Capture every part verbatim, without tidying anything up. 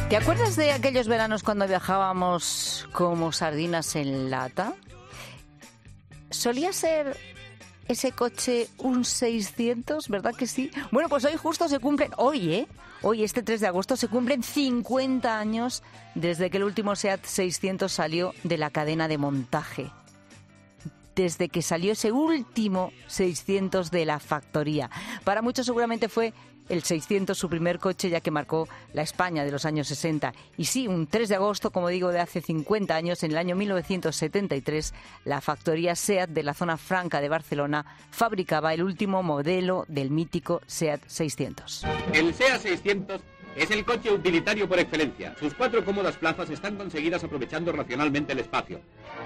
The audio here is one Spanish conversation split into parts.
¿Te acuerdas de aquellos veranos cuando viajábamos como sardinas en lata? Solía ser ese coche un seiscientos, ¿verdad que sí? Bueno, pues hoy justo se cumplen, hoy, ¿eh? Hoy, este tres de agosto, se cumplen cincuenta años desde que el último SEAT seiscientos salió de la cadena de montaje. Desde que salió ese último seiscientos de la factoría. Para muchos seguramente fue el seiscientos su primer coche, ya que marcó la España de los años sesenta. Y sí, un tres de agosto, como digo, de hace cincuenta años, en el año mil novecientos setenta y tres, la factoría SEAT de la zona franca de Barcelona fabricaba el último modelo del mítico SEAT seiscientos. El SEAT seiscientos es el coche utilitario por excelencia. Sus cuatro cómodas plazas están conseguidas aprovechando racionalmente el espacio.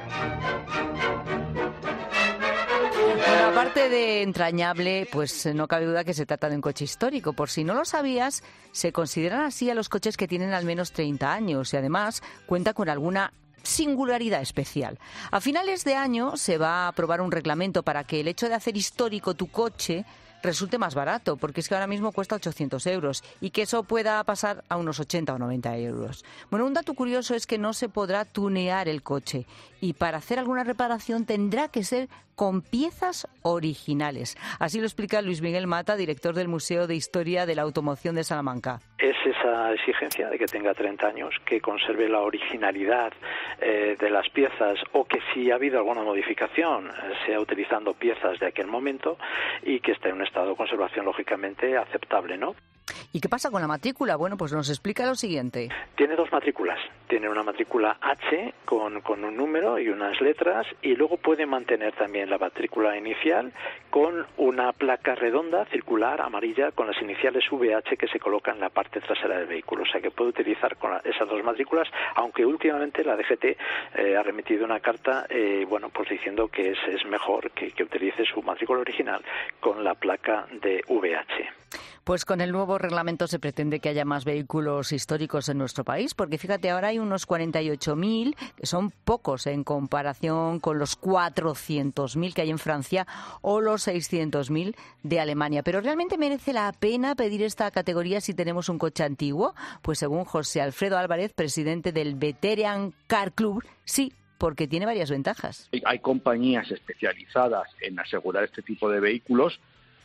Bueno, aparte de entrañable, pues no cabe duda que se trata de un coche histórico. Por si no lo sabías, se consideran así a los coches que tienen al menos treinta años y además cuenta con alguna singularidad especial. A finales de año se va a aprobar un reglamento para que el hecho de hacer histórico tu coche resulte más barato, porque es que ahora mismo cuesta ochocientos euros y que eso pueda pasar a unos ochenta o noventa euros. Bueno, un dato curioso es que no se podrá tunear el coche y para hacer alguna reparación tendrá que ser con piezas originales. Así lo explica Luis Miguel Mata, director del Museo de Historia de la Automoción de Salamanca. Es esa exigencia de que tenga treinta años, que conserve la originalidad eh, de las piezas o que si ha habido alguna modificación eh, sea utilizando piezas de aquel momento y que esté en un estado de conservación lógicamente aceptable, ¿no? ¿Y qué pasa con la matrícula? Bueno, pues nos explica lo siguiente. Tiene dos matrículas. Tiene una matrícula H con, con un número y unas letras y luego puede mantener también la matrícula inicial con una placa redonda, circular, amarilla, con las iniciales V H que se colocan en la parte trasera del vehículo. O sea que puede utilizar con esas dos matrículas, aunque últimamente la D G T eh, ha remitido una carta, eh, bueno, pues diciendo que es, es mejor que, que utilice su matrícula original con la placa de V H. Pues con el nuevo reglamento se pretende que haya más vehículos históricos en nuestro país, porque fíjate, ahora hay unos cuarenta y ocho mil, que son pocos en comparación con los cuatrocientos mil que hay en Francia o los seiscientos mil de Alemania. Pero ¿realmente merece la pena pedir esta categoría si tenemos un coche antiguo? Pues según José Alfredo Álvarez, presidente del Veteran Car Club, sí, porque tiene varias ventajas. Hay compañías especializadas en asegurar este tipo de vehículos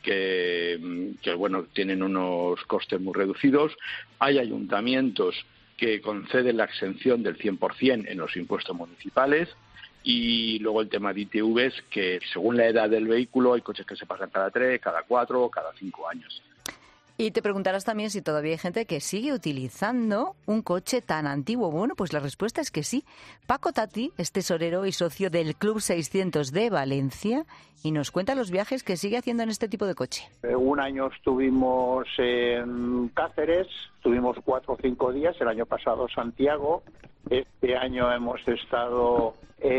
que, que bueno, tienen unos costes muy reducidos. Hay ayuntamientos que conceden la exención del cien por ciento en los impuestos municipales. Y luego el tema de I T Vs, que según la edad del vehículo hay coches que se pasan cada tres, cada cuatro o cada cinco años. Y te preguntarás también si todavía hay gente que sigue utilizando un coche tan antiguo. Bueno, pues la respuesta es que sí. Paco Tati es tesorero y socio del Club seiscientos de Valencia y nos cuenta los viajes que sigue haciendo en este tipo de coche. Eh, un año estuvimos en Cáceres, estuvimos cuatro o cinco días, el año pasado Santiago, este año hemos estado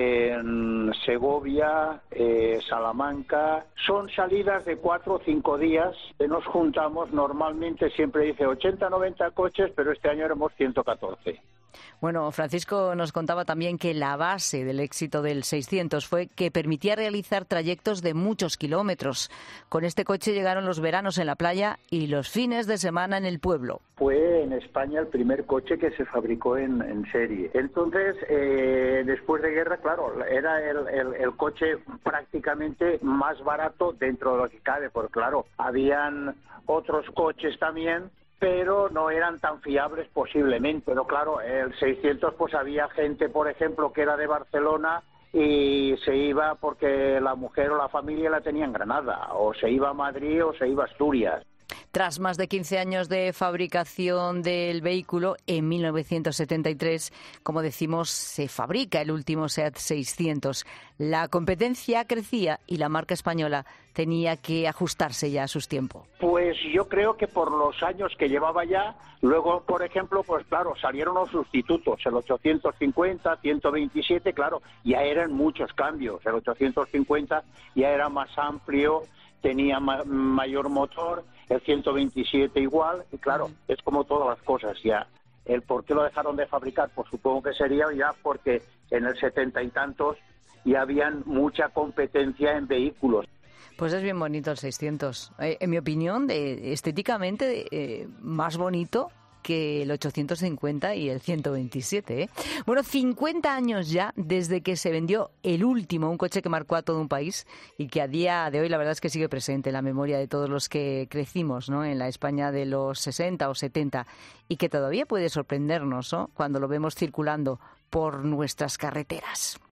en Segovia, eh, Salamanca. Son salidas de cuatro o cinco días, que nos juntamos, normalmente siempre dice ochenta, noventa coches, pero este año éramos ciento catorce. Bueno, Francisco nos contaba también que la base del éxito del seiscientos fue que permitía realizar trayectos de muchos kilómetros. Con este coche llegaron los veranos en la playa y los fines de semana en el pueblo. Fue en España el primer coche que se fabricó en, en serie. Entonces, eh, después de guerra, claro, era el, el, el coche prácticamente más barato dentro de lo que cabe, porque claro, habían otros coches también, pero no eran tan fiables posiblemente. Pero claro, el seiscientos, pues había gente, por ejemplo, que era de Barcelona y se iba porque la mujer o la familia la tenía en Granada, o se iba a Madrid o se iba a Asturias. Tras más de quince años de fabricación del vehículo, en mil novecientos setenta y tres, como decimos, se fabrica el último SEAT seiscientos. La competencia crecía y la marca española tenía que ajustarse ya a sus tiempos. Pues yo creo que por los años que llevaba ya, luego, por ejemplo, pues claro, salieron los sustitutos, el ochocientos cincuenta, ciento veintisiete, claro, ya eran muchos cambios. El ochocientos cincuenta ya era más amplio, tenía ma- mayor motor, el ciento veintisiete igual, y claro, es como todas las cosas ya. El por qué lo dejaron de fabricar, pues supongo que sería ya porque en el setenta y tantos ya habían mucha competencia en vehículos. Pues es bien bonito el seiscientos. Eh, en mi opinión, de, estéticamente, eh, más bonito que el ochocientos cincuenta y el ciento veintisiete. ¿eh? Bueno, cincuenta años ya desde que se vendió el último, un coche que marcó a todo un país y que a día de hoy la verdad es que sigue presente en la memoria de todos los que crecimos, ¿no? En la España de los sesenta o setenta y que todavía puede sorprendernos, ¿no? Cuando lo vemos circulando por nuestras carreteras.